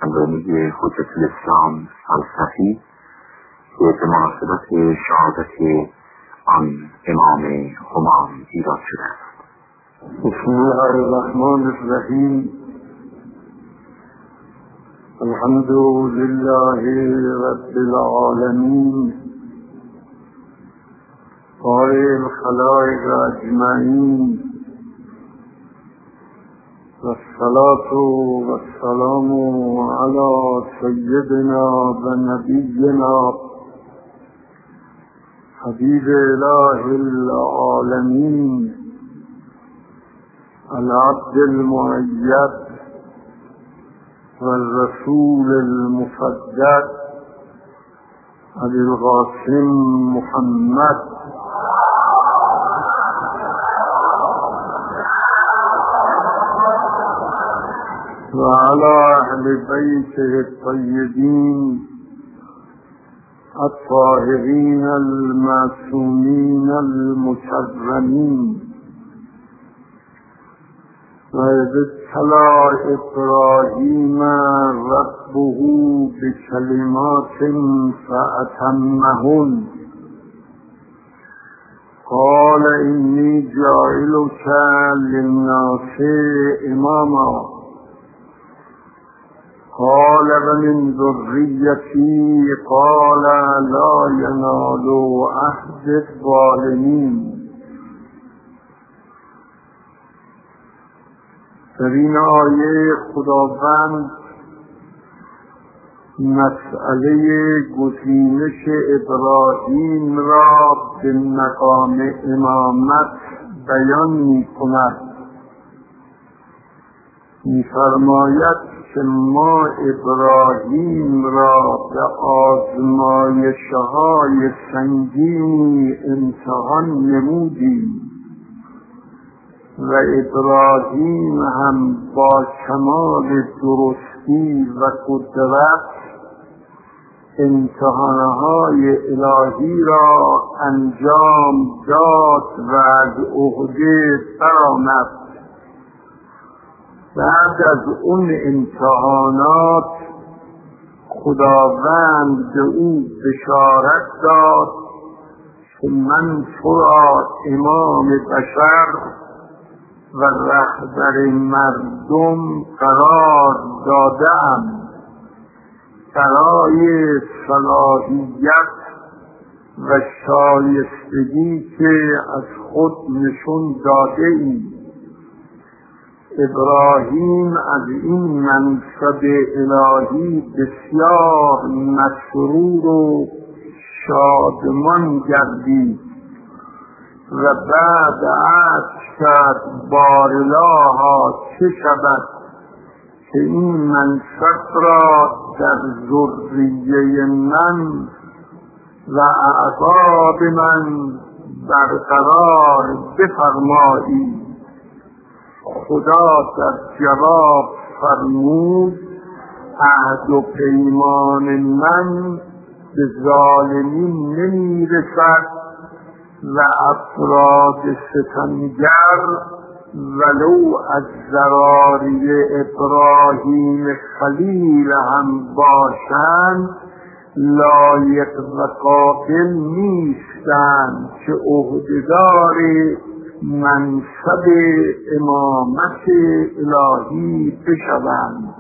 اندومی حجت الاسلام فلسفی که به مناسبت شهادت آن امام همام ایراد شده است. بسم الله الرحمن الرحیم. الحمد لله رب العالمین قائل الخلائق اجمعین والصلاة والسلام على سيدنا ونبينا حبيب إله العالمين العبد المؤيد والرسول المصدق أبي القاسم محمد وعلى أهل بيته الطيبين الطاهرين المعصومين المكرمين. وإذ ابتلى إبراهيم ربه بكلمات فأتمهن قال إني جاعلك للناس إماما قال ومن ذريتي قال لا ينال عهد الظالمين. در این آیه خداوند مسئله گزینش ابراهیم را به مقام امامت بیان می کند. می فرماید که ما ابراهیم را به آزمایش‌های سنگینی امتحان نمودیم و ابراهیم هم با کمال درستی و قدرت امتحانهای الهی را انجام داد و از عهده برآمد. بعد از اون امتحانات خداوند به او بشارت داد که من تو را امام بشر و رهبر مردم قرار دادم برای صلاحیت و شایستگی که از خود نشون داده ای. ابراهیم از این منصب الهی بسیار مسرور و شادمان گردید و بعد عهد کرد بارلاها چه شود که این منصب را در ذریه من و اعقاب من برقرار بفرمایی. خدا در جواب فرمود عهد و پیمان من به ظالمین نمی رسد و افراد ستمگر ولو از ذراری ابراهیم خلیل هم باشند لایق و قابل نیستند که عهدهدار منصب امامت الهی بشوند.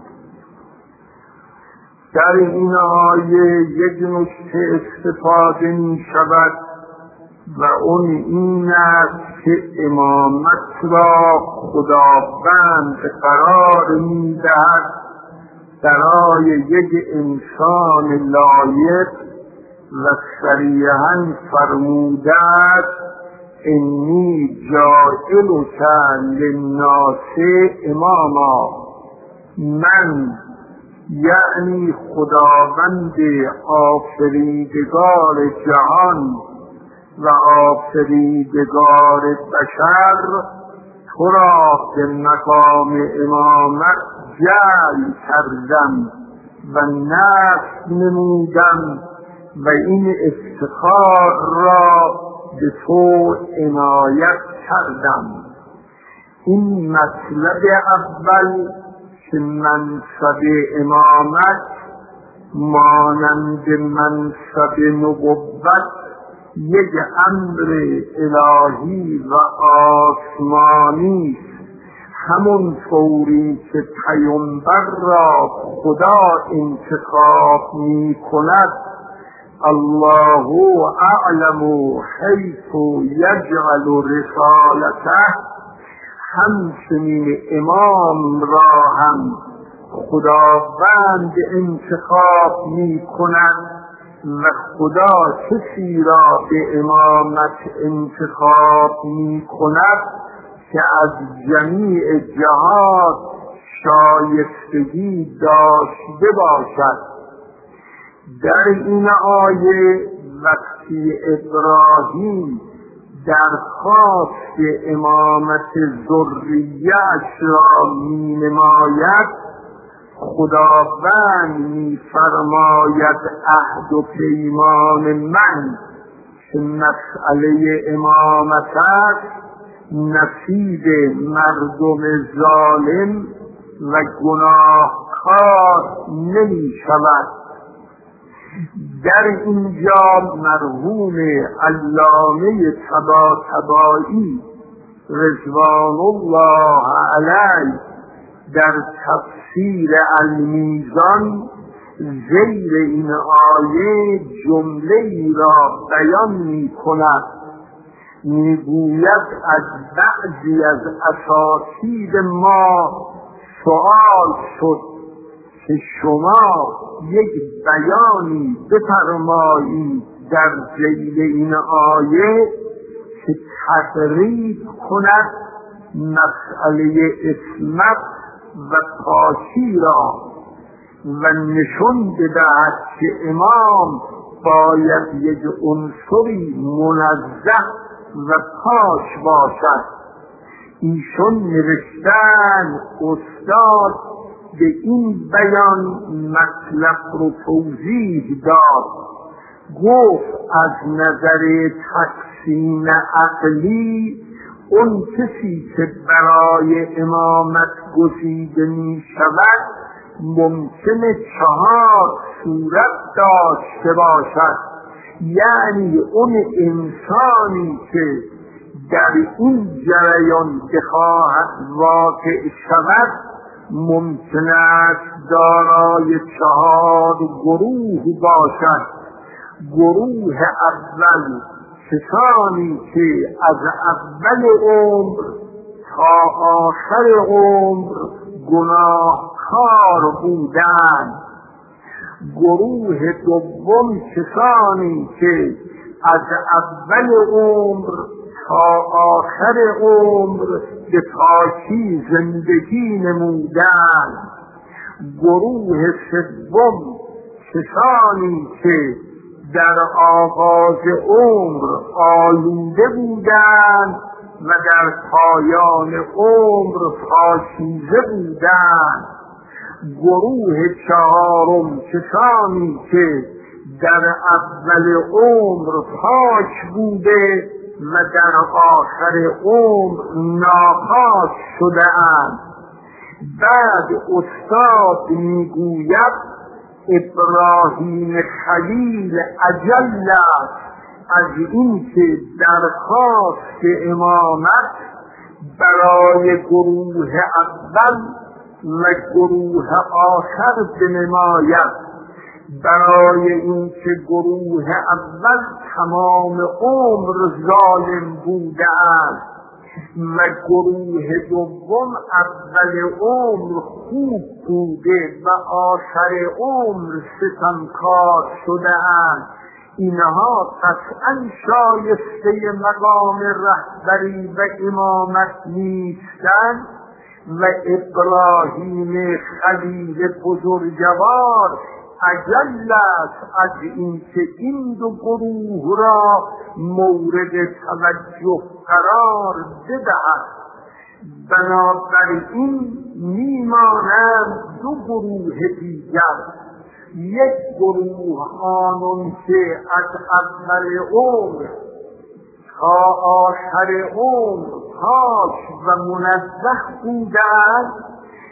در این آیه یک نکته استفاده می شود و اون این است که امامت را خداوند قرار می دهد برای یک انسان لایق و صریحاً فرموده است انی جاعلک للناس اماما. من یعنی خداوند آفریدگار جهان و آفریدگار بشر تو را به مقام امامت جعل کردم و نصب نمودم و این افتخار را به تو عنایت کردم. این مطلب اول که منصب امامت مانند منصب نبوت یک امر الهی و آسمانی است. همون طوری که پیامبر را خدا انتخاب می کند، الله اعلم حیث یجعل رسالته، همچنین امام را هم خداوند انتخاب می کند و خدا کسی را به امامت انتخاب می کند که از جمیع جهات شایستگی داشته باشد. در این آیه وقتی ابراهیم درخواست امامت ذریه‌اش را می نماید، خداوند می فرماید عهد و پیمان من که مسئله امامت است نصیب مردم ظالم و گناهکار نمی شود. در اینجا مرحوم علامه طباطبایی رضوان الله علیه در تفسیر المیزان زیر این آیه جمله‌ای را بیان می کند. میگوید از بعضی از اساتید ما سؤال شد که شما یک بیانی بفرمایید در ذیل این آیه که تقریب کند مسئله عصمت و پاکی را و نشون بدهد که امام باید یک عنصری منزه و پاک باشد. ایشون نوشتن استاد به این بیان مطلب رو توضیح داد، گفت از نظر تقسیم عقلی اون کسی که برای امامت گزیده می شود ممکنه 4 صورت داشته باشد. یعنی اون انسانی که در این جریان بخواهد واقع شود ممکن است دارای 4 گروه باشد. گروه اول کسانی که از اول عمر تا آخر عمر گناهکار بودند. گروه دوم کسانی که از اول عمر تا آخر عمر به پاکی زندگی نمودند. گروه سوم کسانی که در آغاز عمر آلوده بودند و در پایان عمر پاکیزه بودند. گروه چهارم کسانی که در اول عمر پاک بوده و در آخر عمر ناپاک شده اند. بعد استاد میگوید ابراهیم خلیل اجل از این که درخواست امامت برای گروه اول و گروه آخر بنماید. برای این که گروه اول تمام عمر ظالم بوده است و گروه دوم اول عمر خوب بوده و آخر عمر ستمکار شده اند، اینها قطعا شایسته مقام رهبری و امامت نیستند و ابراهیم خلیل بزرگوار اجل است از این که این دو گروه را مورد توجه قرار بدهد. بنابراین میمانند دو گروه دیگر. یک گروه آنون که از اول عمر تا آخر عمر پاک و منزه بودند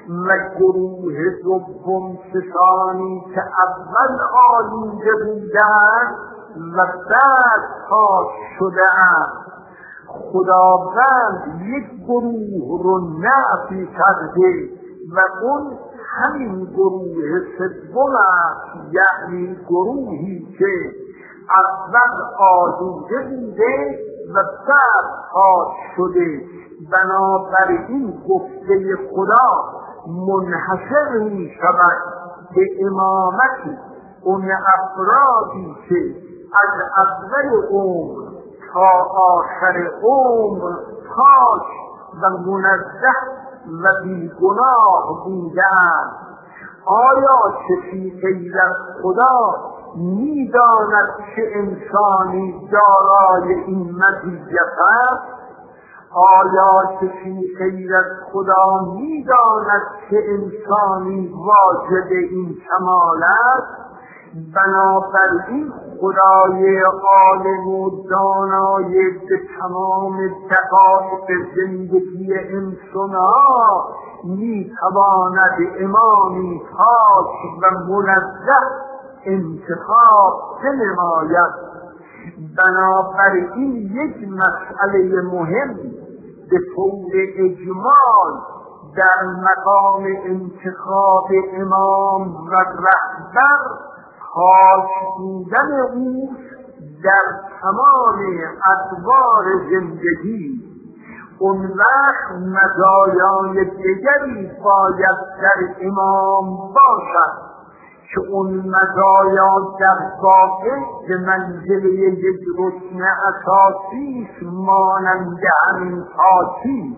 و گروه دوم کسانی که اول آلوده بودند و بعد پاک شده‌اند. خداوند یک گروه رو نفی کرده و اون همین گروه سوم است، یعنی گروهی که اول آلوده بوده و بعد پاک شده. بنابراین گفته خدا منحصر می شود به امامت اون افرادی که از اول عمر تا آخر عمر پاک و منزه و بیگناه بودند. آیا کسی غیر از خدا می‌داند که انسانی دارای این مزیت است؟ آیا کسی غیر از خدا می‌داند که انسانی واجد این کمال است؟ بنابراین خدای عالم و دانای به تمام دقایق زندگی انسان‌ها می‌تواند امامی پاک و منزه انتخاب نماید. بنابراین یک مسئله مهم به طور اجمال در مقام انتخاب امام و رهبر پاک بودن او در تمام ادوار زندگی. اون وقت مزایای دیگری باید در امام باشد که اون مزایا در واقع به منزله یک رکن اساسی مانند همین پاکی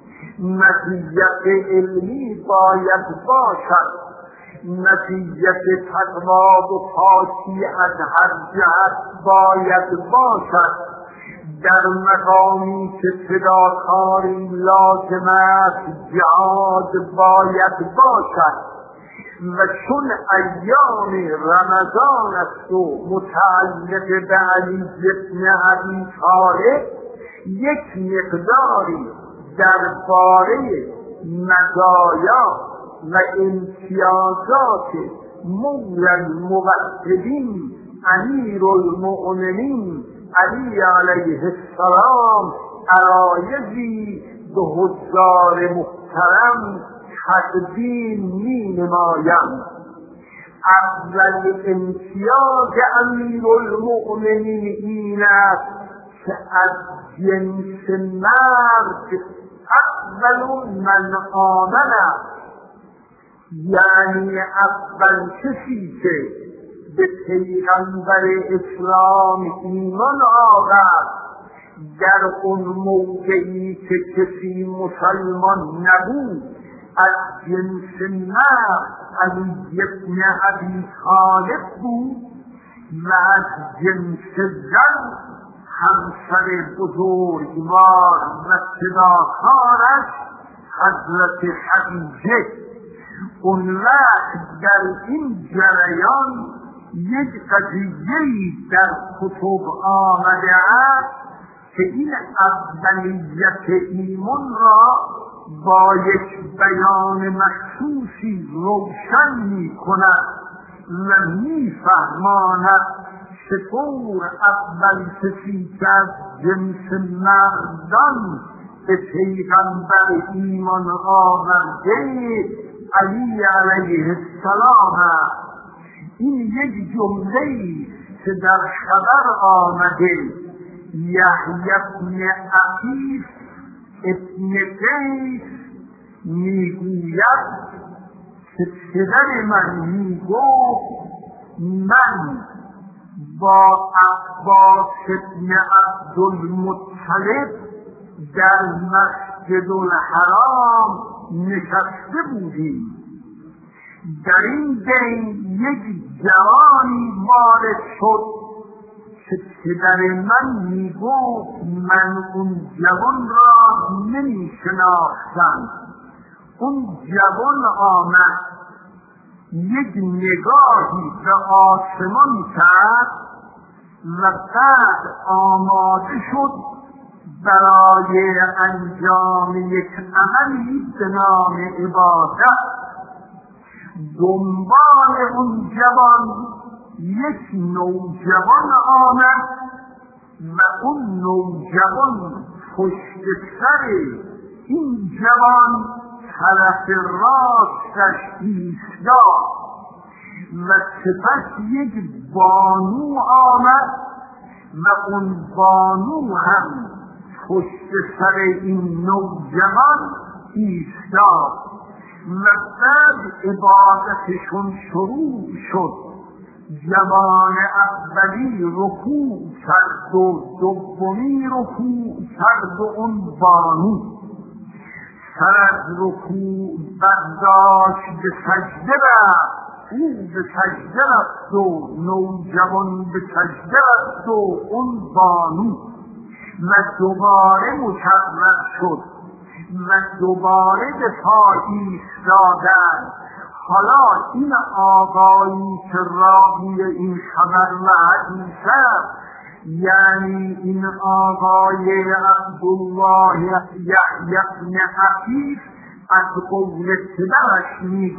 مزیت علمی باید باشد، مزیت تقوا و پاکی از هر جهت باید باشد. در مقامی که فداکاری لازم است جهاد باید باشد و چون ایام رمضان است و متعلق به علی بن ابی طالب یک مقداری درباره مزایا و امتیازات مولا الموحدین امیر المؤمنین علی علیه السلام عرایضی به حضار محترم تقدیم می نمایم. اول امتیاز امیر المؤمنین این است که از جنس مرد اول من آمن، یعنی اول کسی که به پیغمبر اسلام ایمان آورد در اون موقعی که کسی مسلمان نبود از جنس مرد علی بن ابی طالب بود و از جنس زن همسر بزرگوار و فداکارش حضرت خدیجه. اون وقت در این جریان یک قضیه‌ای در کتب آمده است که این اولیت ایمان را با یک بیان مخصوصی روشن می کند و می فهماند چطور اول کسی که از جنس مردان به پیغمبر ایمان آورده علی علیه السلام است. این یک جمله‌ای که در خبر آمده یحیی بن عقیف ابن قیس میگوید که پدر من میگفت من با عباس ابن عبدالمطلب در مسجد الحرام نشسته بودیم. در این بین یک جوانی وارد شد که پدر من میگفت من اون جوان را نمیشناختم. اون جوان آمد یک نگاهی به آسمان کرد و بعد آماده شد برای انجام یک عملی به نام عبادت دنبال اون جوان یک نوجوان آمد و اون نوجوان پشت سر این جوان طرف راستش ایستاد و سپس یک بانو آمد و اون بانو هم پشت سر این نوجوان ایستاد و بعد عبادتشون شروع شد. جوان اولی رکوع کرد و دومی رکوع کرد و اون بانو سر از رکوع برداشت به سجده رفت. او به سجده رفت و نوجوان به سجده رفت و اون بانو و دوباره مکرر شد و دوباره به پا ایستادند. حالا این آقایی که راوی این خبر و حدیث است، یعنی این آقای عبدالله یحیی بن عفیف از قول پدرش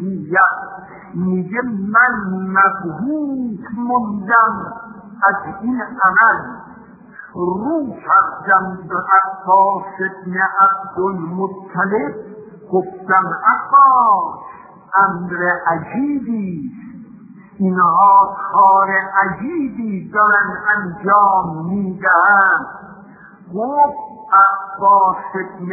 میگه من مبهوت موندم از این عمل. رو کردم به عباس بن عبدالمطلب گفتم عباس امر عجیبی، اینها کار عجیبی دارن انجام میدهند. گفت عباس بن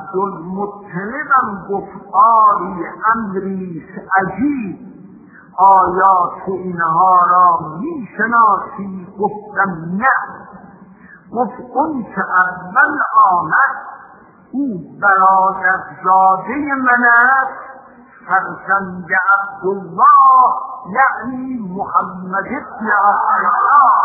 عبدالمطلب گفت آری امریست عجیب، آیا تو اینها را میشناسی؟ گفتم نه. گفت اون که اول آمد او برادرزاده من است، فرزند عبدالله یعنی محمد بن عبدالله.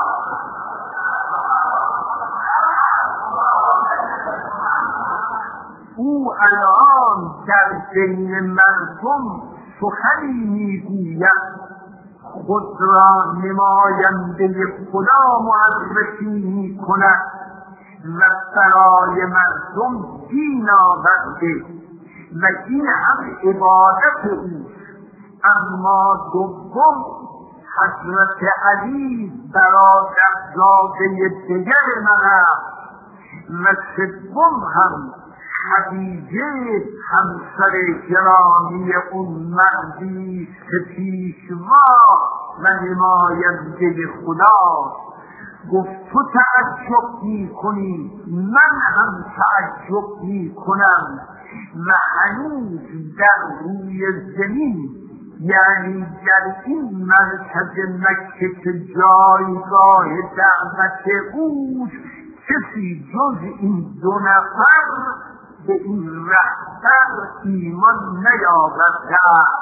او الان در بین مردم سخنی میگوید، خود را نماینده خدا معرفی میکند و برای مردم دین آورده و این هم عبادت اوست. اما دوم حضرت علی برادرزاده دیگر من است و سوم هم خدیجه همسر گرامی اون مردی که پیشوا و نماینده خدا. گفت تو تعجب میکنی، من هم تعجب میکنم و هنوز در روی زمین، یعنی در این مرکز مکه که جایگاه دعوت اوست، کسی جز این دو نفر به این رهبر ایمان نیاورده.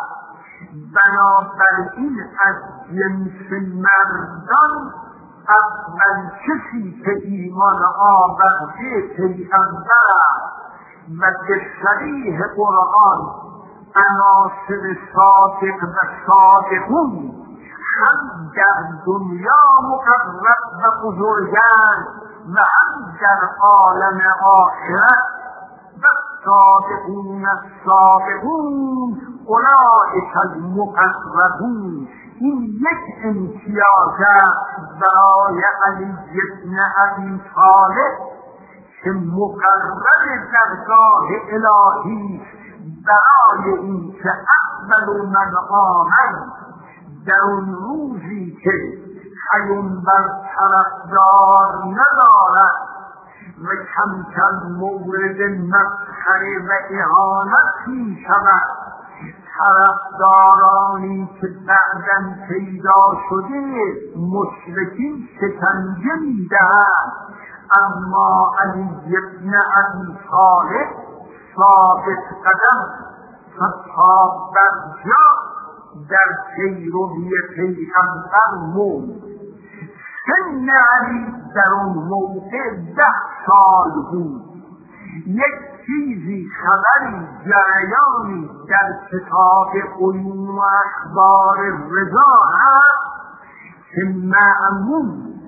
بنابراین از جنس مردان اول کسی که ایمان آورده پیغمبر است و به صریح قرآن عناصر صادق و صادقون هم در دنیا مقرب و بزرگند و هم در عالم آخرت. و صادقون الصادقون اولئک المقربون. این یک امتیاز است برای علی بن ابی طالب که مقرب درگاه الهی، برای این که اول من آمد در اون روزی که پیامبر طرفدار ندارد و کم کم مورد مسخره و اهانت می شود. طرفدارانی که بعداً پیدا شده مشرکین شکنجه می دهند، اما علی بن ابی طالب ثابت قدم تا برجا در پیروی پیغمبر موند. سن علی در اون موقع 10 سال بود. یک چیزی خبری جریانی در کتاب علوم و اخبار رضا هست که مأمون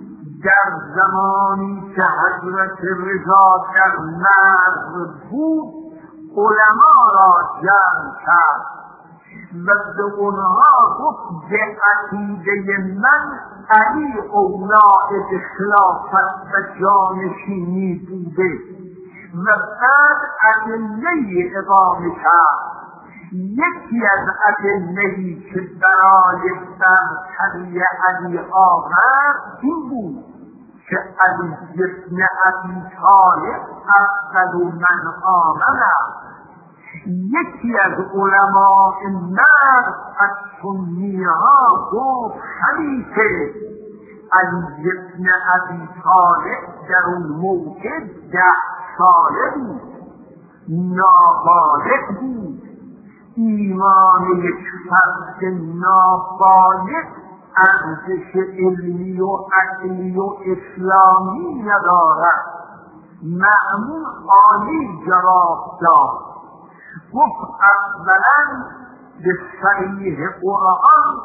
در زمانی که حضرت رضا در مرز بود علما را جمع کرد و به اونها گفت به عقیده من علی اولی به خلافت و جانشینی بوده و بعد ادله‌ای اقامه کرد. یکی از ادله‌ای که برای برتری علی آورد این بود که علی ابن ابی طالب افضل من آمن. یکی از علماء مرد از سنی‌ها گفت خلیفه علی ابن ابی طالب در اون موقع 10 ساله بود، نابالغ بود. ایمان یک فرد نابالغ ارزش علمی و عقلی و اسلامی ندارد. مأمون عالی جواب داد، گفت اولا به صریح قرآن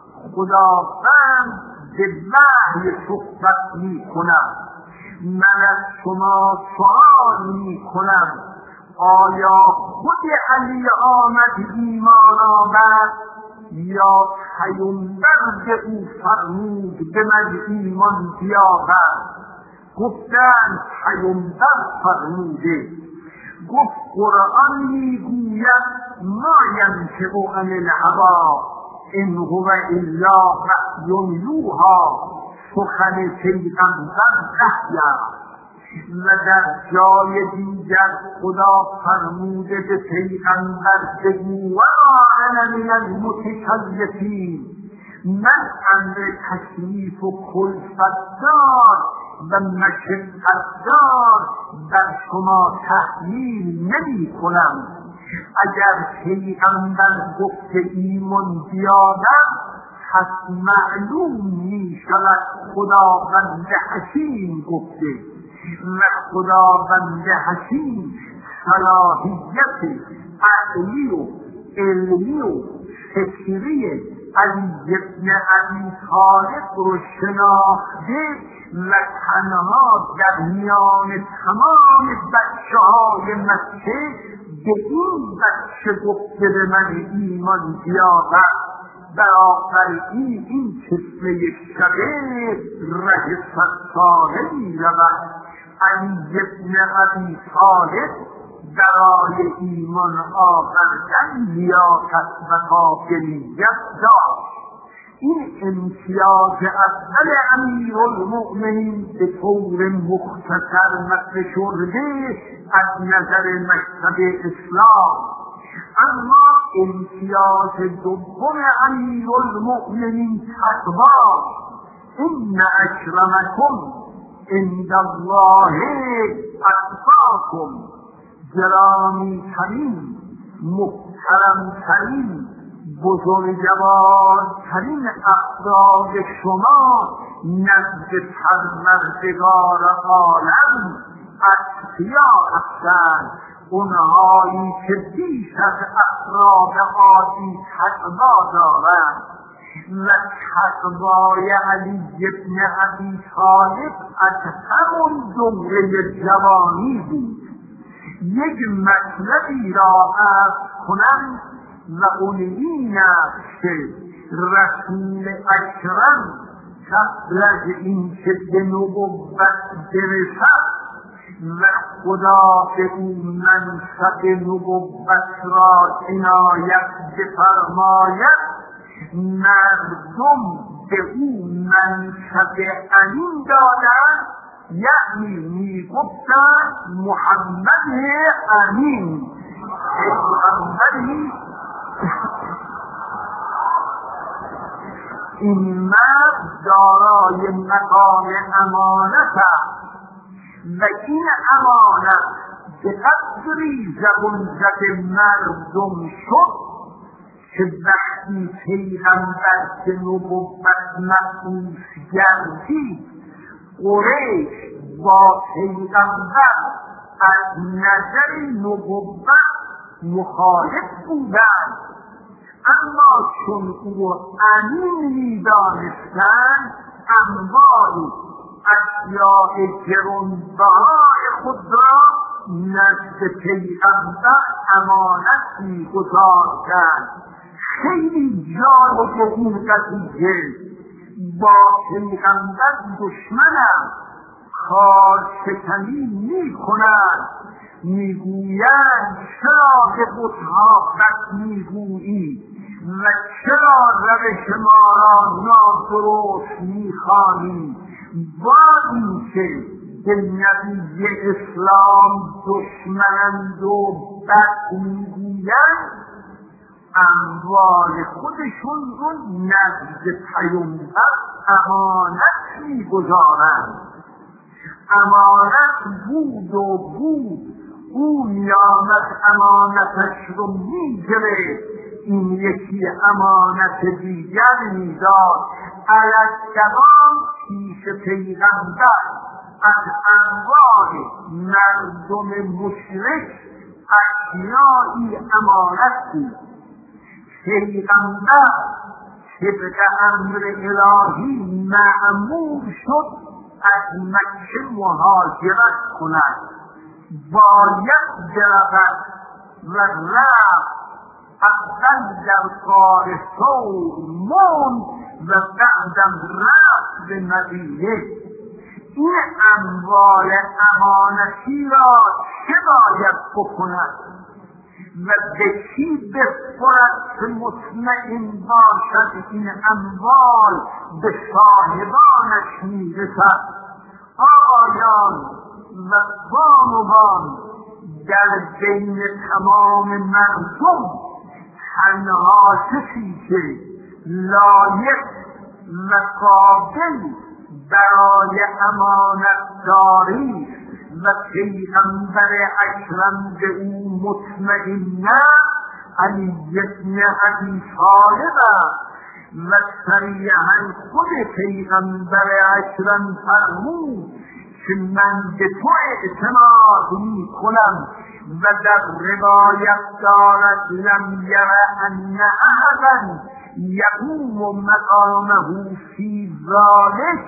خداوند به وحی صحبت می کند. من از شما سؤال می کنم آیا خود علی آمد ایمان آورد یا پیامبر به او فرمود به من ایمان بیاور؟ گفتند پیامبر فرموده. گفت قرآن میگوید ما ینطق عن الهوی ان هو الا وحی یوحی، سخن پیغمبر وحی است. و در جای دیگر خدا فرموده به پیغمبر بگو و انا من المتکلفین، من امر تکلیف و کلفت‌دار و مشقت‌دار بر شما تحمیل نمی کنم. اگر پیغمبر گفت ایمان بیادم پس معلوم می شود خداوند حکیم گفته و خداوند حکیم صلاحیت عقلی و علمی و فکری علی ابن ابی طالب رو شناخته و تنها در میان تمام بچه‌های مکه به این بچه گفته به من ایمان بیاور. بنابراین این طفل شقیق ره 100 ساله می رود. علی ابن ابی طالب برای ایمان آوردن لیاقت و قابلیت داشت. این امتیاز اول امیرالمؤمنین به طور مختصر فشرده از نظر مکتب اسلام. اما امتیاز دوم امیرالمؤمنین تقوا. ان اکرمکم عند الله اتقاکم، گرامی ترین، محترم ترین، بزرگوارترین افراد شما نزد پروردگار عالم اتقیا هستند، اونهایی که بیش از افراد عادی تقوا دارند. و تقوای علی ابن ابی طالب از همون دوره جوانی بود. یک مطلبی را عرض کنم و اون این است که رسول اکرم قبل از اینکه به نبوت برسد و خدا به او منصب نبوت را عنایت بفرماید، مردم به او منصب امین دادند، یعنی میگفتند محمد امین. این مرد دارای مقام امانت است و این امانت به قدری زبونزد مردم شد که وقتی پیغمبر به نبوت مبعوث گردید، قریش با پیغمبر از نظر نبوت مخالف بودند، اما چون او امین می‌دانستند اموالی اشیاء گرانبهای خود را نزد پیغمبر امانت می‌گذاشتند. خیلی جالب این قضیه. با پیغمبر دشمنم کارشکنی می‌کنند، میگویند چرا به بت‌ها بد میگویی و چرا روش ما را نادرست میخوانی. با اینکه به نبی اسلام دشمنند و بد میگویند، اموال خودشون رو نزد پیامبر امانت میگذارند. امانت بود و بود، او میامد امانتش رو میگرفت، این یکی امانت دیگر میداد. علی‌السلام پیش پیغمبر از اموال مردم مشرک اشیایی امانت بود. پیغمبر طبق امر الهی مأمور شد از مکه مهاجرت کند، باید برود و رفت. اول در غار ثور موند و بعدم رفت به مدینه. این اموال امانتی را چه باید بکند و به کی بسپرد که مطمئن باشد این اموال به صاحبانش میرسد؟ آیان و بانوان در بین تمام مردم تنها کسی که لایق و قابل برای امانتداری و پیغمبر اکرم به او مطمئنه علی بن ابی طالب و صریحا خود پیغمبر اکرم فرمود که من به تو اعتماد میکنم و در روایت دارد لم یره ان احدا یقوم مقامه فی ذلک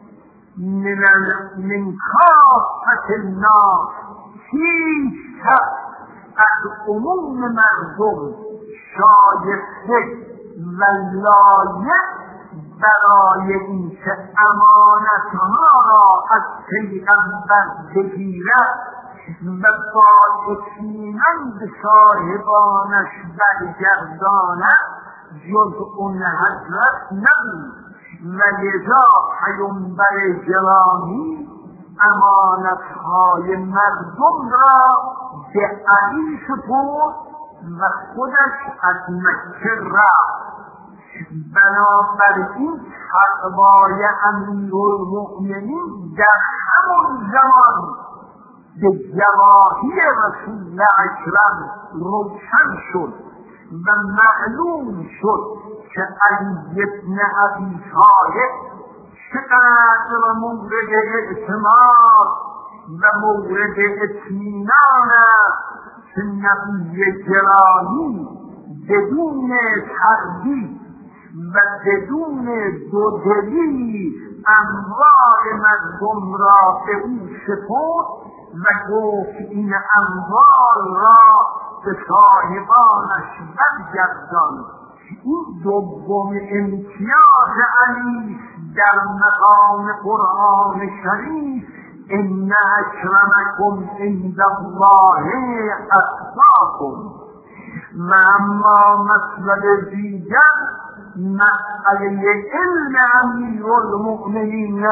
من کافة الناس. هیچ کس از عموم مردم شایسته و لایق برای اینکه امانتها را از پیغمبر بگیرد و با اطمینان به صاحبانش برگرداند جز اون حضرت نبود. و لذا پیامبر گرامی امانتهای مردم را به علی سپرد و خودش از مکه رفت. بنابراین تقوای امیرالمؤمنین در همون زمان به گواهی رسول اکرم روشن شد و معلوم شد که علی بن ابی طالب چقدر مورد اعتماد و مورد اطمینان است که نبی گرامی بدون تردید و بدون دودلی اموال مردم را به او سپرد و گفت این اموال را به صاحبانش برگردان. این دوم امتیاز علی در مقام قرآن شریف ان اکرمکم عند الله اتقاکم. و اما مسئله دیگر مسئله علم امیرالمؤمنین،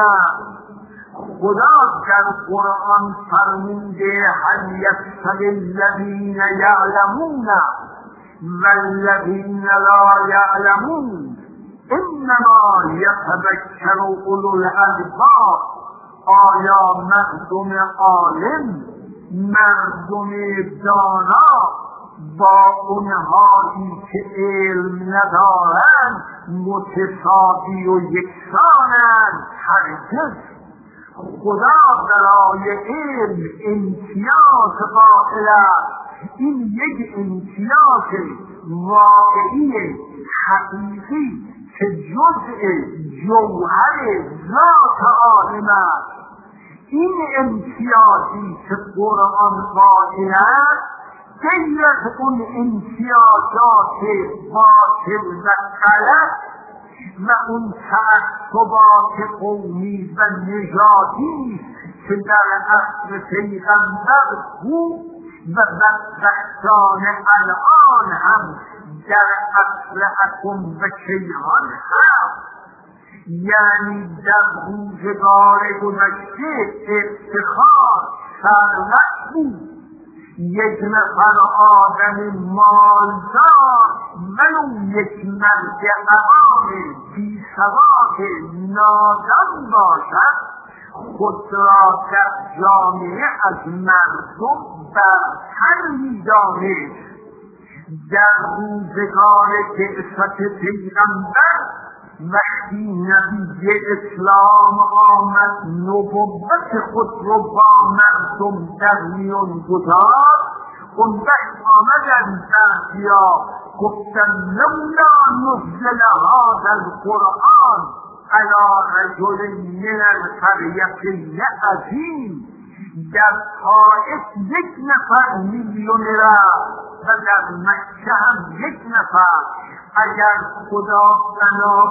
خدا در قرآن فرموده هل یستوی الذین یعلمون والذین لا یعلمون انما یتذکر اولو الالباب. آیا مردم عالم، مردم دانا با اونهایی که علم ندارند متساوی و یکسانند؟ هرگز. خدا برای علم امتیاز قائل است. این یک امتیاز واقعی حقیقی که جزء جوهر ذات عالم است. این امتیازی که قرآن قائل است غیر از اون امتیازات باطل و غلط و اون تعصبات قومی و نژادی که در عصر پیغمبر بود و بدبختانه الان هم در عصر اتم و کیهان هست. یعنی در روزگار گذشته افتخار ثروت بود، یک نفر آدم مالدار ولو یک مرد عوام بی‌سواد نادان باشد خود را در جامعه از مردم برتر می‌دانست. در روزگار بعثت پیغمبر وقتی نبی اسلام آمد نبوت خود رو با مردم در میان گذاشت، اون وقت آمدن بعضیا گفتن لولا نزل هذا القرآن علی رجل من القریتین عظیم. در طائف یک نفر میلیونر و در مکه هم یک نفر. اگر خدا بنا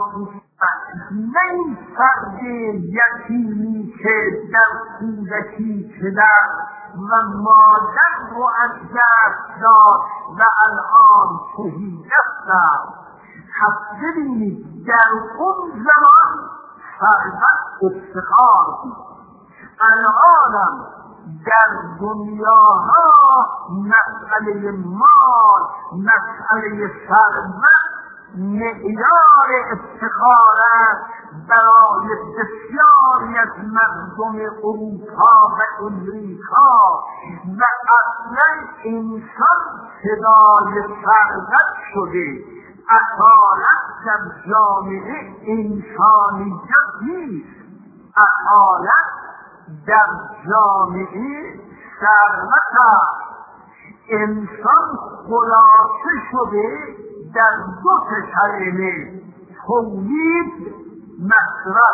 نه این فرد یتیمی که در کودکی پدر و مادر رو از دست داد و الان تهیدست است. پس ببینید در اون زمان ثروت افتخار بود. الانم در دنیاها مسئله مال، مسئله ثروت معیار افتخار است برای بسیاری از مردم اروپا و امریکا و اصلا انسان فدای ثروت شده. اصالت در جامعه انسانیت نیست، اصالت در جامعه ثروت است. انسان خلاصه شده در دو کلمه تولید مصرف.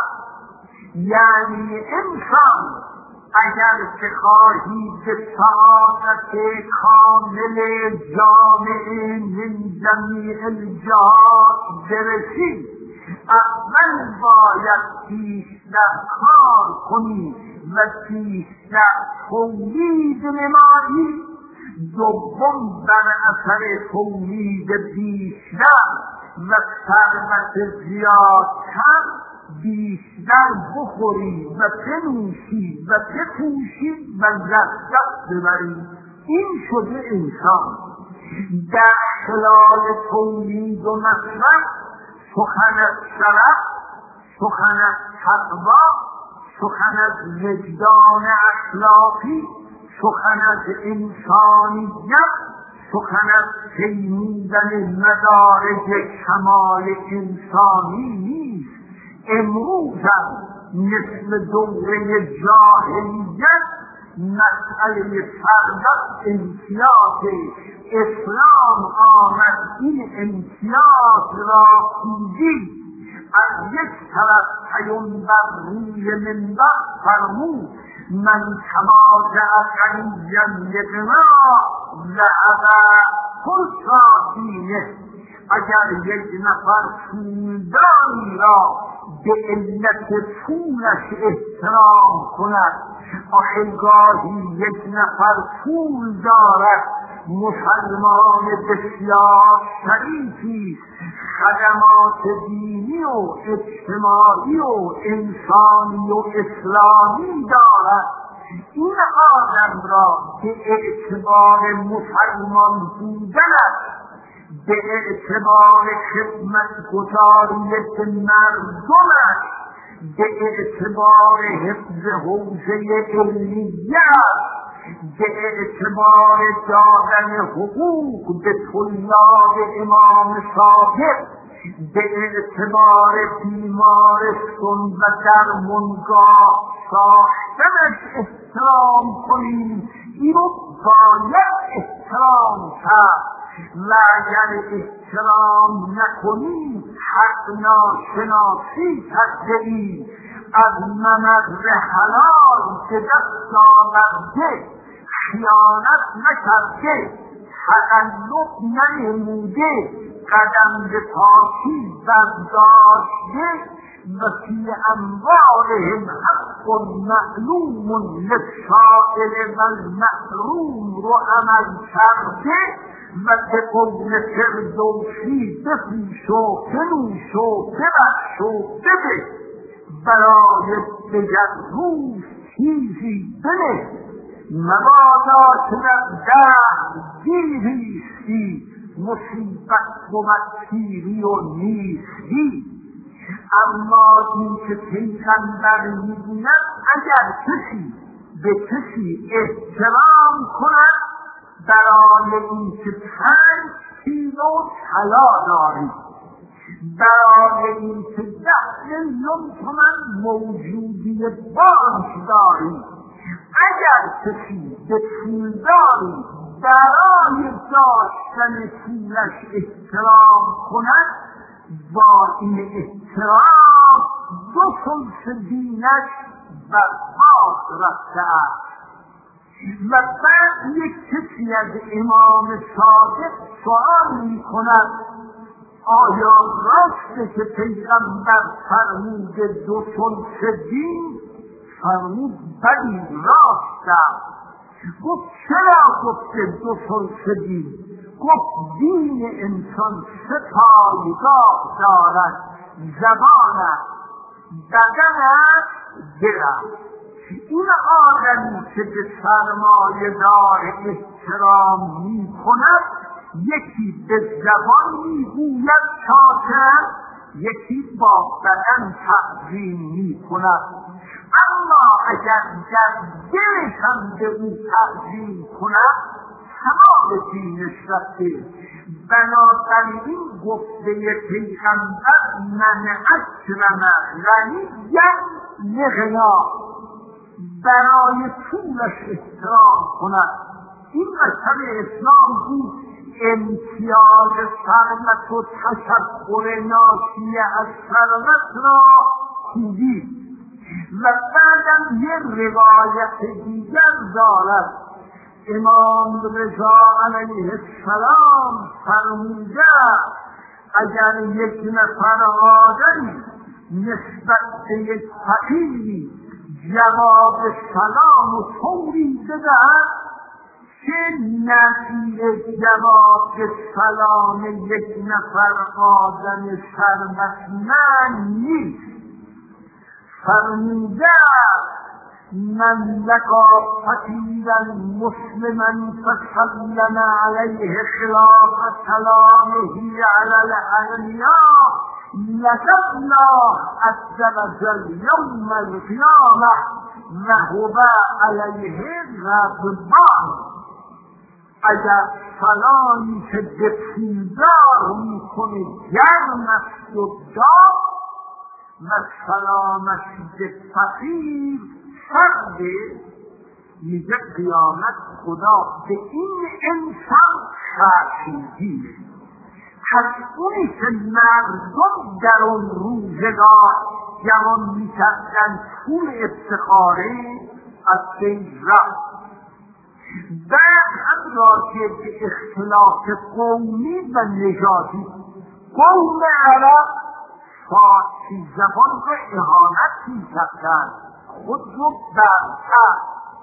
یعنی انسان اگر که خواهی به سعادت کامل جامعه من جمیع الجهات برسی اول باید بیشتر کار کنی و بیشتر تولید نمایی. دوم بر اثر تولید بیشتر و ثروت زیادتر بیشتر بخوری و بنوشی و بپوشی و لذت ببری. این شده انسان. در خلال تولید و مصرف سخن از شرف، سخن از تقوا، سخن از وجدان اخلاقی، سخن از انسانیت، سخن از پیمودن مدارج کمال انسانی نیست. امروز مثل دوره جاهلیت مسئله ثروت امتیاز اسلام آمد این امتیاز را خوندی. از یک طرف پیامبر روی منبر فرمود من تماجع غنیا یغنا ذهب کل دینه. اگر یک نفر پولداری را به علت پولش احترام کند، آخه گاهی یک نفر پول دارد مسلمان بسیار شریفی، خدمات دینی و اجتماعی و انسانی و اسلامی دارد، این آدم را به اعتبار مسلمان بودنش، به اعتبار خدمت گزاری به مردمش، به اعتبار حفظ حوزه علمیت، به اعتبار دادن حقوق به طلاب امام صادق، به اعتبار بیمارستان و درمانگاه ساختنش احترام کنیم. اینو باید احترام کرد و اگر احترام نکنیم حق ناشناسی کرده ای، از ممر حلال که دست آورده خیانت نکرده، تقلب ننموده، قدم به پاکی برداشته، و فی اموالهم حق معلوم للسائل والمحروم رو عمل کرده، و به قول فردوسی بفروش و بنوش و ببخش و بده، برای دگر روز چیزی بده، مبادا که در دهر دیریستی، مصیبت بود پیری و نیستی. اما این که پیغمبر میگوید اگر کسی به کسی احترام کند برای این که 5 کیلو طلا داری، برای این که 10 میلیون تومان موجودی بانک داری، اگر کسی به پولداری برای داشتن پولش احترام کند، با این احترام 2 ثلث دینش برباد رفته است. و بعد یک کسی از امام صادق سوال می کند آیا راسته که پیغمبر فرموده 2 ثلث دین؟ فرمود بلی راست است. گفت چرا گفته 2 ثلث دین؟ گفت دین انسان 3 پایگاه دارد، زبان است، بدن است، دل است. این آدمی که به سرمایه دار احترام می کند، یکی به زبان می گوید شاکر، یکی با بدن تعظیم می کند. اما اگر در دلش هم به او تعظیم کند، تمام دینش رفته. بنابراین گفته پیغمبر من اکرم غنیا لغنا، برای پولش احترام کند. این مذهب اسلام بود امتیاز ثروت و تشکر ناشی از ثروت را خوبی. و بعدم یه روایت دیگر دارد، امام رضا علیه السلام فرموده اگر یک نفر آدمی نسبت به یک فقیری جواب سلام و طوری بدهد که نظیر جواب سلام یک نفر آدم ثروتمند نیست. فرموده من لقى فقيرا مسلما فسلم عليه خلاف سلامه على الاغنياء لقد الله عز وجل يوم القيامة وهو عليه غضبان. اگر سلامی که به پولدار میکنه گرم است و داغ، و سلامش به فقیر فرده، میگه قیامت خدا به این انسان خشمگینه. پس اونی که مردم در اون روزگار گمان میکردن پول افتخاره از بین رفت. بعد هم راجع به اختلاف قومی و نژادی، قوم عرب فارسی زبان رو اهانت میکردن، خود رو برتر.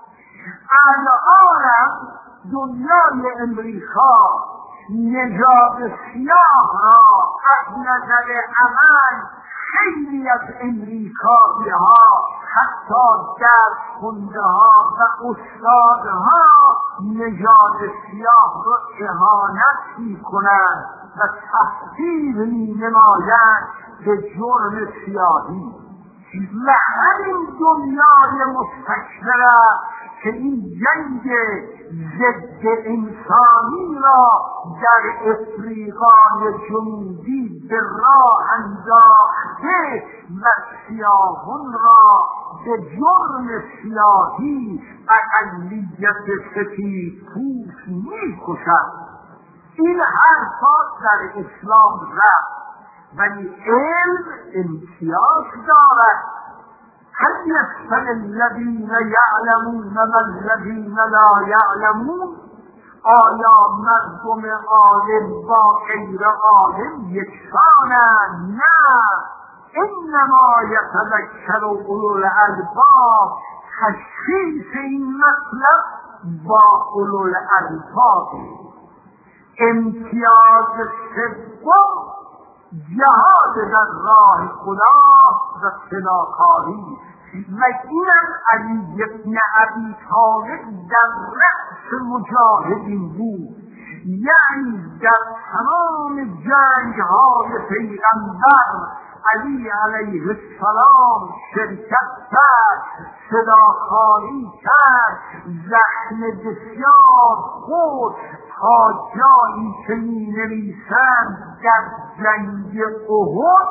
الانم دنیای امریکا نژاد سیاه را از نظر عمل خیلی از امریکایی ها، حتی درس خونده ها و استادها نژاد سیاه را اهانت میکنند و تحقیر می‌نمایند به جرم سیاهی. و همین دنیای مستکبر که این جنگ ضد انسانی را در افریقای جنوبی به راه انداخته و سیاهان را به جرم سیاهی اقلیت سفیدپوست می‌کشد. این حرفات در اسلام رفت. ولی علم امتیاز دارد. هل یستوی الذین یعلمون و الذین لا یعلمون؟ آیا مردم عالم با غیر عالم یکسانند؟ نه. انما یتذکر اولو الالباب. تشخیص این مطلب با اولو الالباب. امتیاز سوم جهاد در راه خدا و فداکاری و اینم علی بن ابی طالب در رأس مجاهدین بود. یعنی در تمام جنگ‌های پیغمبر علی علیه السلام شرکت کرد، فداکاری کرد، زخم بسیار خورد تا جایی که می‌نویسند در جنگ احد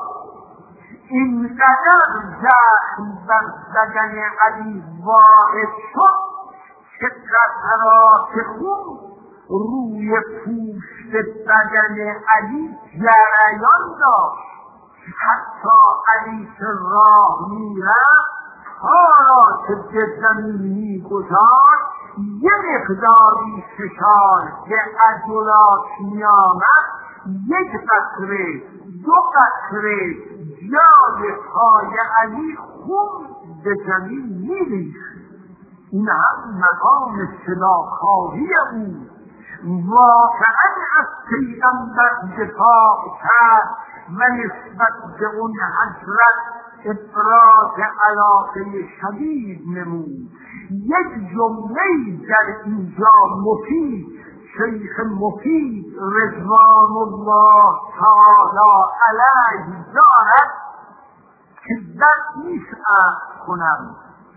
اینقدر زخم بر بدن علی وارد شد که قطرات خون روی پوست بدن علی جریان داشت. حتی علی که راه میرفت پا را که به زمین میگذاشت یه مقداری فشار که عضلات میآمد، یک قطره دو قطره جای پای علی خون به زمین میریخت. این هم مقام فداکاری او. واقعا از پیغمبر دفاع کرد و نسبت به اون حضرت ابراز علاقه شدید نمود. یک جمله در اینجا مفید شیخ مفید رضوان الله تعالی علیه دارد که بد نیست عرض کنم.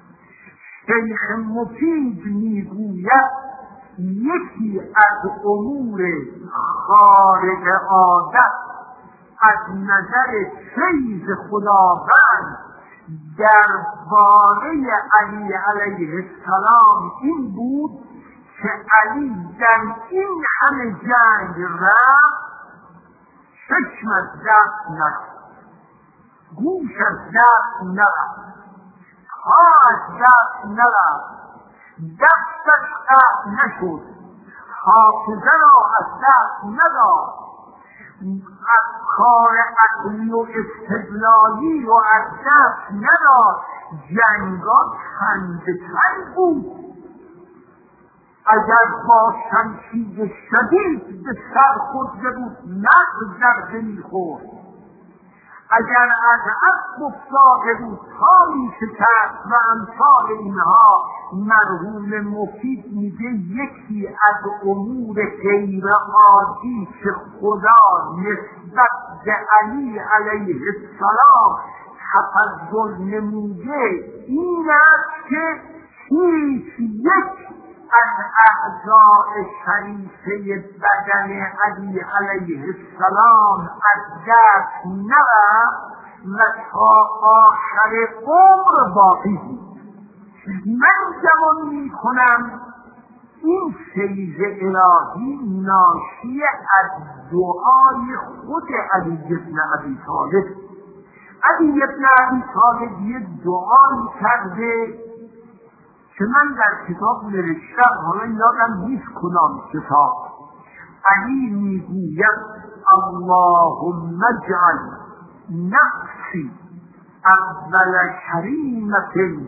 شیخ مفید میگوید یکی از امور خارق عادت از نظر فیض خداوند درباره علی علیه السلام این بود که علی در این همه جنگ رفت، چشم از دست نرفت، گوش از دست نرفت، پا از دست نرفت، دستش قطع نشد، حافظه را از دست نداد، از کار عقلی و استدلالی رو از دست نداد. جنگات خنده‌تر بود. اگر با شمشیر شدید به سر خورده بود مغز ضربه می‌خورد، اگر از اسب افتاده بود پا می‌شکست و امثال اینها. مرحوم مفید میگه یکی از امور غیر عادی که خدا نسبت به علی علیه السلام تفضل نموده این است که هیچ یک از اعضاء شریفه بدن علی علیه السلام از دست نرفت و تا آخر عمر باقی بود. من گمان می کنم این فیض الهی ناشی از دعای خود علی بن ابی طالب. علی بن ابی طالب یه دعایی کرده که من در کتاب نوشتم، حالا یادم نیست کدام کتاب. علی میگوید اللهم اجعل نفسی اول کریمة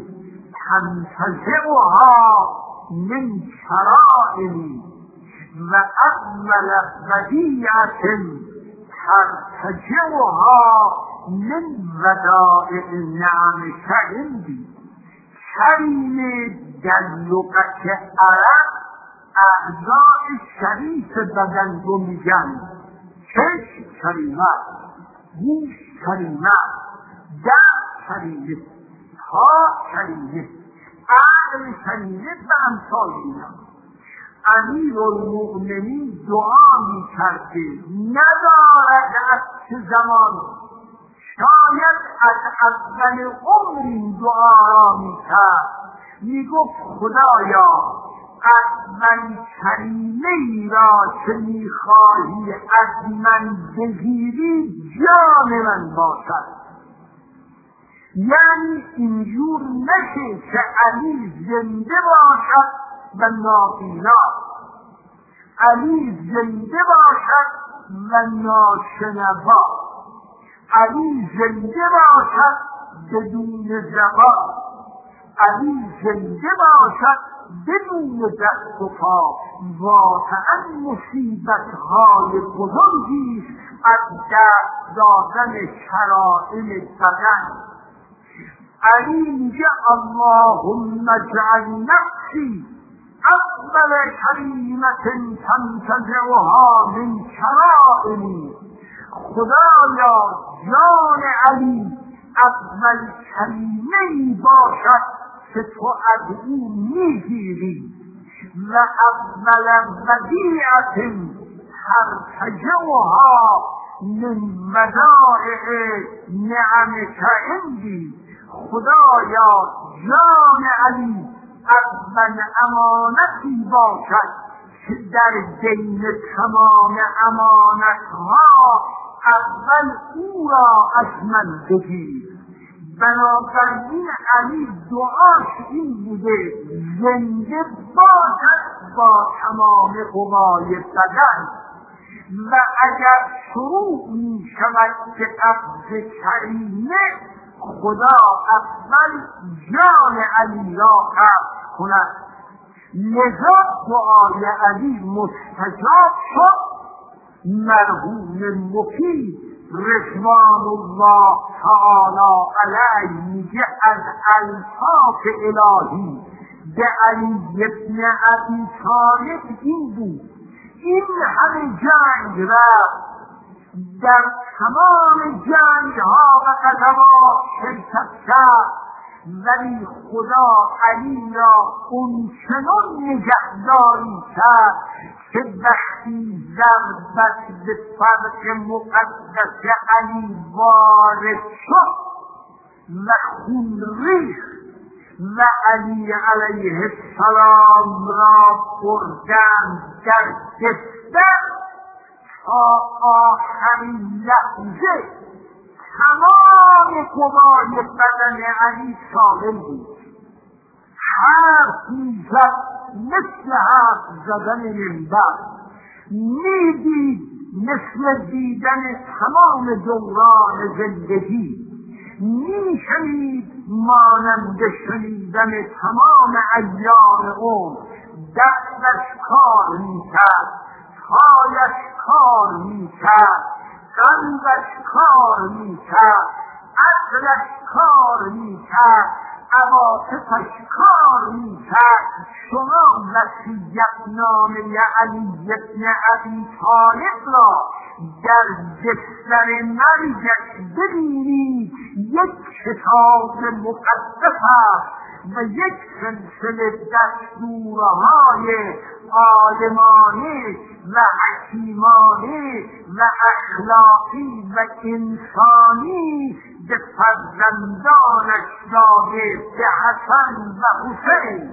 تنتزعها من شرائعی و اول بدیعة ترتجعها من ودائع نعمك عندی. کریم در لغت عرب اعضاء شریف بدن رو میگن. چشم کریمه، گوش کریمه، دست کریمه، پا کریمه، عقل کریمه و امثال اینا. امیرالمؤمنین دعا میکرده ندارد از چه زمان، شاید از اول عمر این دعا را میکرد. میگفت خدایا اول کریمه‌ای را که میخواهی از من بگیری جان من باشد. یعنی اینجور نشه که علی زنده باشد و نابینا، علی زنده باشد و ناشنوا، علی زنده باشد بدون زبان، علی زنده باشد بدون دست و پا. واقعا مصیبت‌های بزرگی از دست دادن شرائع بدن. علی میگه اللهم اجعل نفسی اول کریمة تنتزعها من شرائعی. خدایا جان علی اول کریمه‌ای باشد که تو از او میگیری و اول ودیعة ترتجعها من ودائع نعمك عندی. خدایا جان علی اول امانتی باشد که در دین تمام امانتها اول او را از من بگیر. بنابراین علی دعاش این بوده زنده باشد با تمام قوای بدن. و اگر شروع می شود که قبض کریمه، خدا اول جان علی را قبض کند. لذا دعای علی مستجاب شد. مرحوم مفید رضوان الله تعالی علیه میگه از الطاف الهی به علی ابن ابی طالب این بود این همه جنگ رفت، در تمام جنگ ها و غزوات شرکت کرد، ولی خدا علی را اونچنان نگهداری کرد که وقتی ضربت به فرق مقدس علی وارد شد و خون ریخت و علی علیه السلام را بردند در دفتر، تا آخرین لحظه تمام قوای بدن علی سالم بود. حرف میزد مثل حرف زدن منبر، میدید مثل دیدن تمام دوران زندگی، میشنید مانند شنیدن تمام ایام عمر. دستش کار میکرد، پایش کار میکرد، قلبش کار میکرد، عقلش کار میکرد، عواطفش کار میکرد. شما وصیت‌نامه علی ابن ابی طالب را در بستر مرگش ببینید، یک کتاب مقدس است و یک سلسله دستورهای عالمانه و حکیمانه و اخلاقی و انسانی به فرزندانش داده، به حسن و حسین.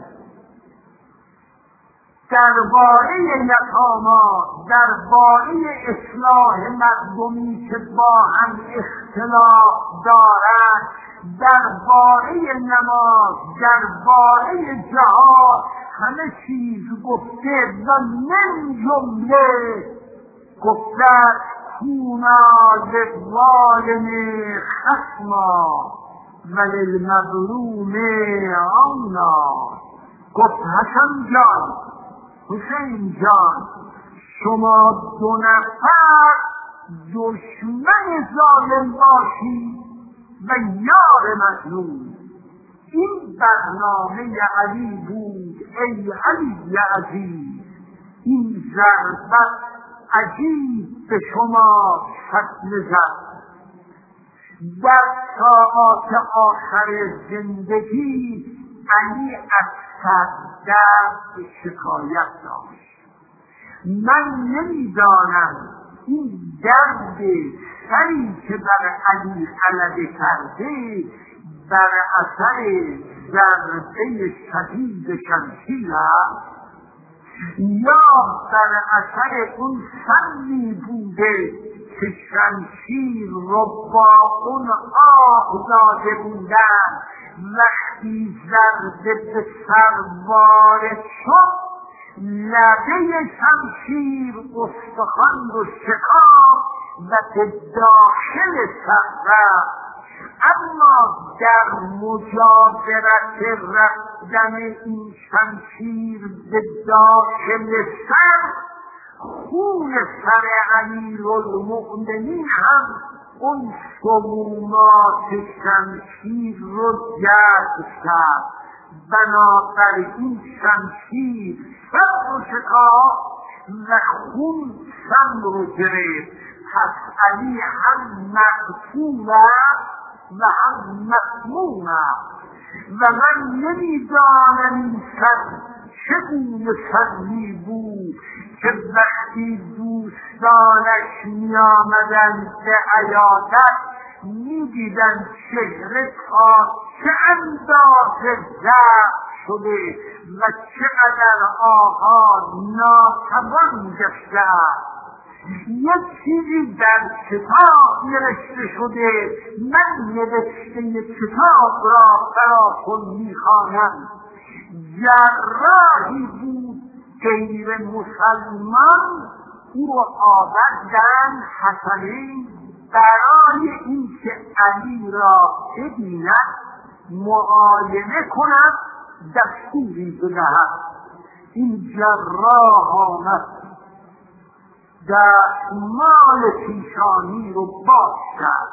درباره یتاما، درباره اصلاح مردمی که با هم اختلاف دارند، درباره نماز، درباره جهاد همه چیز گفته و من جمله گفته کونا للظالم خصما و للمظلوم عونا. گفت حسن جان، حسین جان، شما دو نفر دشمن ظالم باشید و یار مظلوم. این برنامه علی بود. ای علی عزیز، این ضربت عجیب به شما شکل زد. در ساعات آخر زندگی علی از سردرد شکایت داشت. من نمیدانم این درد سری که بر علی غلبه کرده بر اثر ضربه شدید شمشیر است یا در اثر اون سمی بوده که شمشیر رو با اون آه داده بودن، وقتی ضربه به سر وارد شد لبه شمشیر استخوان رو شکافت و به داخل سر رفت. اما در مجاورت رفتن این شمشیر به داخل سر، خون سر امیرالمؤمنین هم اون سمومات شمشیر رو جذب کرد. بنابراین شمشیر سر رو شکافت و خون سم رو گرفت. پس علی هم مقتول است و هم مسموم است و من نمیدانم این سر چگونه سمی بود که وقتی دوستانش می آمدن به عیادت می دیدن چهره تا چه اندازه ضعف شده و چقدر آقا ناتوان گشته است. یک چیزی در کتاب نوشته شده، من نوشته کتاب را براتون میخوانم. جراحی بود غیر مسلمان، او را آوردن حسنین برای اینکه علی را ببیند، معاینه کند، دستوری بدهد. این جراح آمد، دستمال پیشانی رو باز کرد،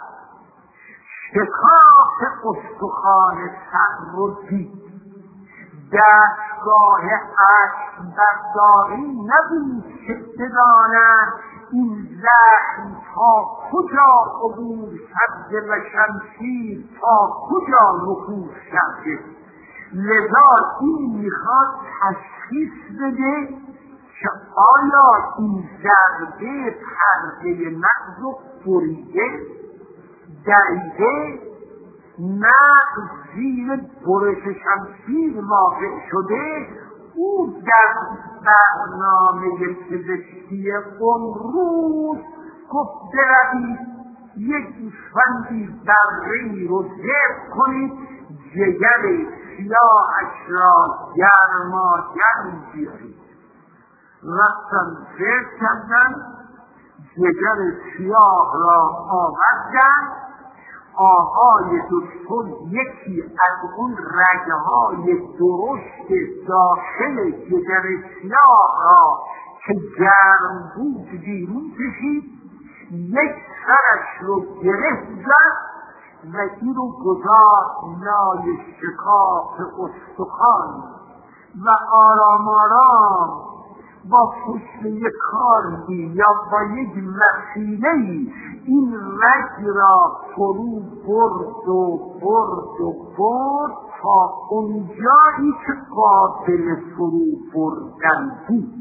شکاف استخوان سر رو دید. دستگاه عکس برداری نبود که بدانند این زخم تا کجا عبور کرده و شمشیر تا کجا نفوذ کرده. لذا این میخواد تشخیص بده که آیا این ضربه پرده مغز و بریده دریده، مغز زیر برش شمشیر واقع شده. او در برنامه پزشکی اون روز گفت بروید یک فندی برهی رو ذبح کنید، جگر سیاهش را گرماگرم بیارید. رفتن ذبح کردن، جگر سیاه را آوردن. آقای دکتر یکی از اون رگهای درشت داخل جگر سیاه را که گرم بود بیرون کشید، یک سرش رو گره زد و این رو گذاشت لای شکاف استخوان و آرام آرام با پشت یک کاری یا با یک وسیله‌ای این رگ را فرو برد و برد و برد تا اونجایی که قابل فرو بردن بود.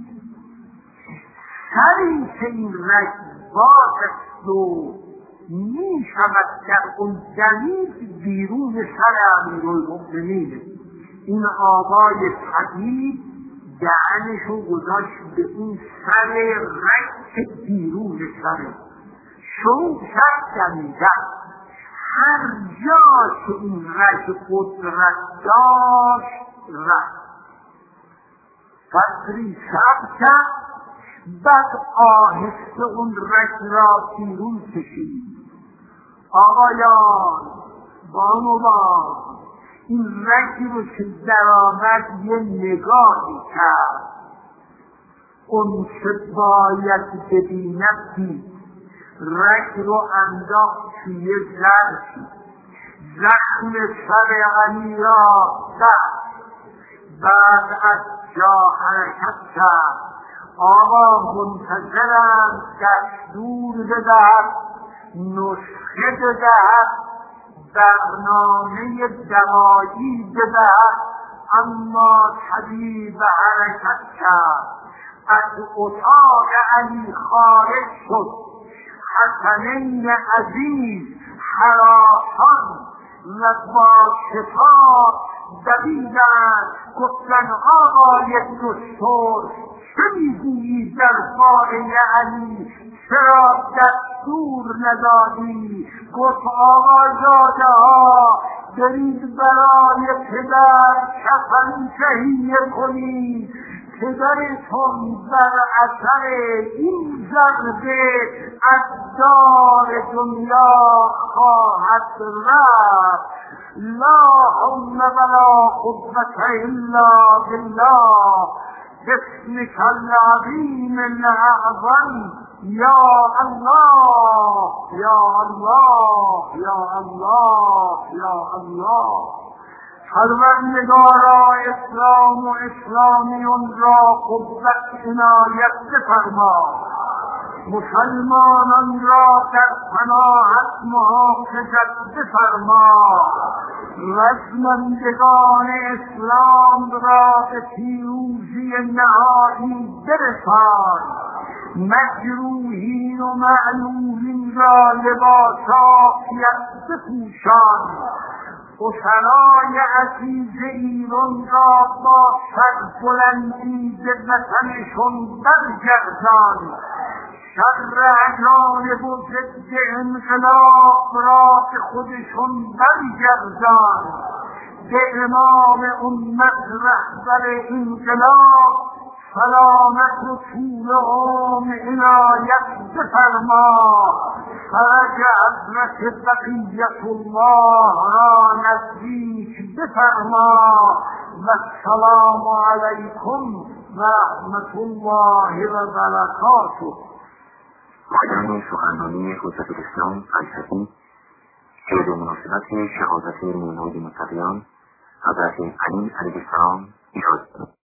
سری که این رگ باز است و می شود در اون دلیل بیرون سر امیرالمؤمنین. این آقای طبیب دهنشو گذاشت به این سر رگ بیرون سره، شروع کرد دمیدن. هر جا که این رگ قدرت داشت رفت. فتری صبر کرد، بعد آهسته اون رگ را بیرون کشید. آقایان بانوان، این رگی رو که در آمد یه نگاهی کرد. اون که باید ببیند دید. رگ رو انداخت توی ظرفی، زخم سر علی را زد، بعد از جا حرکت کرد. آقا منتظرم دستور بدهد، نسخه بدهد، برنامه دوایی بدهد. اما طبیب حرکت کرد، از اتاق علی خارج شد. حسنین عزیز هراسان و با شتاب دویدند، گفتن آقای دکتر چه میگویی در فائله علی؟ چرا دستور ندادی؟ گفت آقازاده ها برید برای پدر کفن تهیه کنید، پدرتون بر اثر این ضربه از دار دنیا خواهد رفت. لا حول ولا قوة الا بالله. باسمك العظیم الاعظم یا الله یا الله یا الله یا الله. پروردگارا اسلام و اسلامیون را قوت عنایت بفرما، مسلمانان را در پناهت محافظت بفرما، رزمندگان اسلام را به پیروزی نهایی برسان، مجروحین و معلولین را لباس عافیت بپوشان، اسرای عزیز ایران را با سربلندی به وطنشون برگردان، شر اجانب و ضد انقلاب را به خودشون برگردان، به امام امت رهبر انقلاب سلامت و طول عمر عنایت بفرما، فرج حضرت بقیت الله را نزدیک بفرما و السلام علیکم و رحمت الله و برکاته. پایان سخنرانی حجت الاسلام فلسفی که به مناسبت شهادت میلاد متقیان حضرت علی علیه السلام ایراد